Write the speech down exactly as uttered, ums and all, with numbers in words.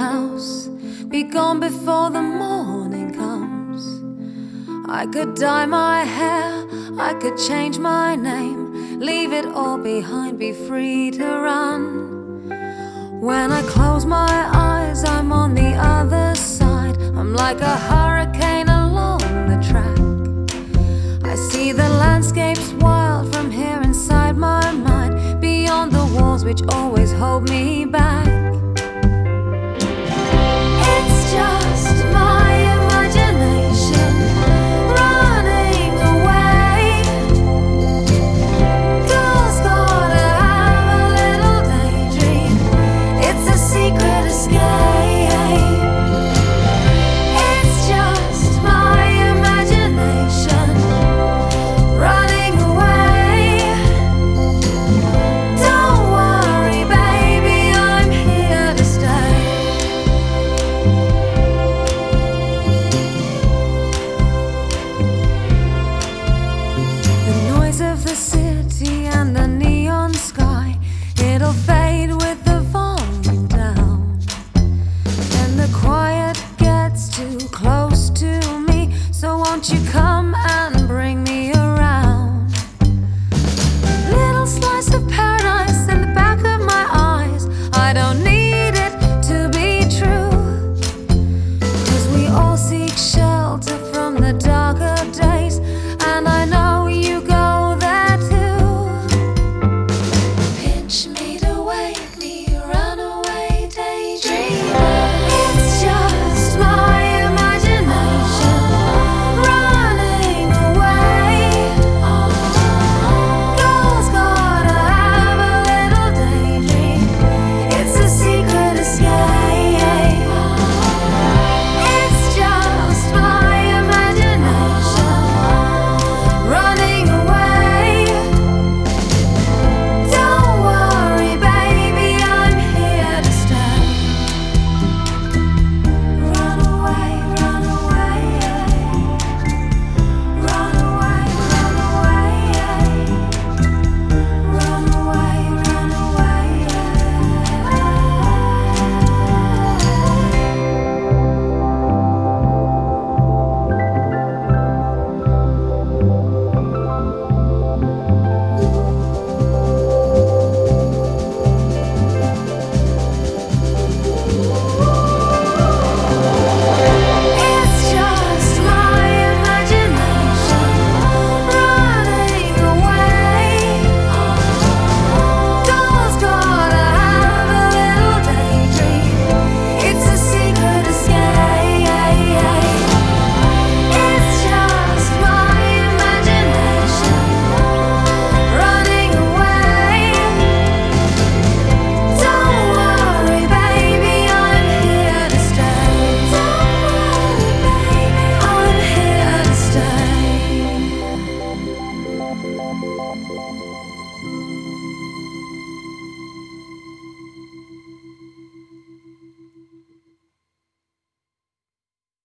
house, be gone before the morning comes. I could dye my hair, I could change my name, leave it all behind, be free to run. When I close my eyes, I'm on the other side. I'm like a hurricane along the track. I see the landscapes wild from here inside my mind, beyond the walls which always hold me back. It's just my imagination running away. Girls gotta have a little daydream, it's a secret escape. It's just my imagination running away. Don't worry, baby, I'm here to stay. The noise of the city and the neon sky, it'll fade with the volume down. And the quiet gets too close to me, so won't you come